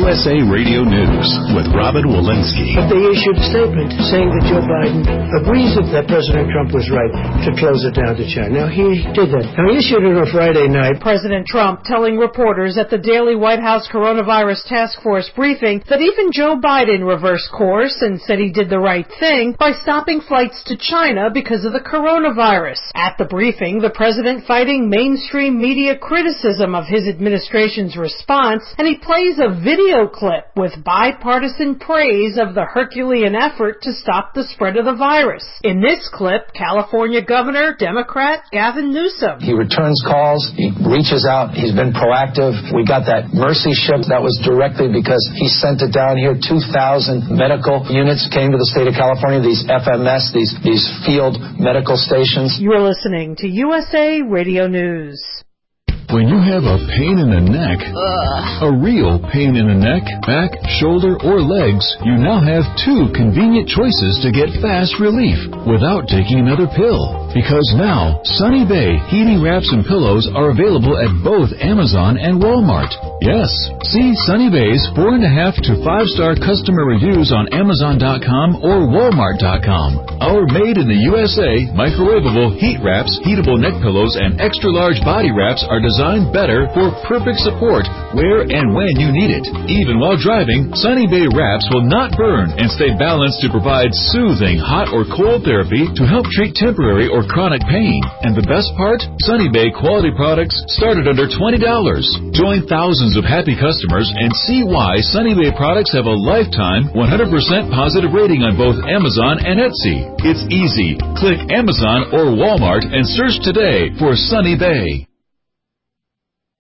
USA Radio News with Robin Walensky. But they issued a statement saying that Joe Biden agrees that President Trump was right to close it down to China. Now, he did that. Now, he issued it on Friday night. President Trump telling reporters at the daily White House Coronavirus Task Force briefing that even Joe Biden reversed course and said he did the right thing by stopping flights to China because of the coronavirus. At the briefing, the president fighting mainstream media criticism of his administration's response, and he plays a video clip with bipartisan praise of the Herculean effort to stop the spread of the virus. In this clip, California Governor, Democrat Gavin Newsom. He returns calls, he reaches out, he's been proactive. We got that Mercy ship that was directly because he sent it down here. 2,000 medical units came to the state of California, these FMS, these field medical stations. You're listening to USA Radio News. When you have a pain in the neck, a real pain in the neck, back, shoulder, or legs, you now have two convenient choices to get fast relief without taking another pill. Because now, Sunny Bay heating wraps and pillows are available at both Amazon and Walmart. Yes, see Sunny Bay's 4.5 to 5-star customer reviews on Amazon.com or Walmart.com. Our made in the USA microwavable heat wraps, heatable neck pillows, and extra-large body wraps are designed better for perfect support where and when you need it. Even while driving, Sunny Bay wraps will not burn and stay balanced to provide soothing hot or cold therapy to help treat temporary or chronic pain. And the best part? Sunny Bay quality products start at under $20. Join thousands of happy customers and see why Sunny Bay products have a lifetime 100% positive rating on both Amazon and Etsy. It's easy. Click Amazon or Walmart and search today for Sunny Bay.